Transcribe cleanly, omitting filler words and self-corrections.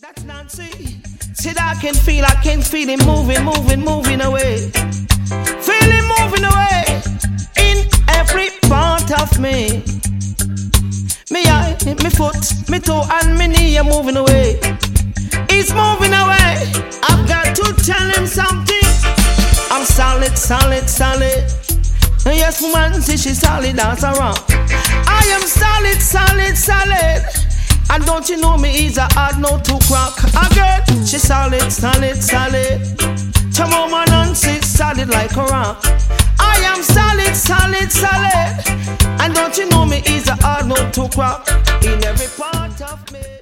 That's Nancy. See that I can feel it moving away. Feel it moving away in every part of me. Me eye, me foot, me toe and me knee are moving away. It's moving away. I've got to tell him something. I'm solid. Yes, woman, see she's solid, that's a rock. I am solid. And don't you know me is a hard note to crack. Again, she's solid. Tomorrow Nancy solid like a rock. I am solid. And don't you know me is a hard note to crack in every part of me.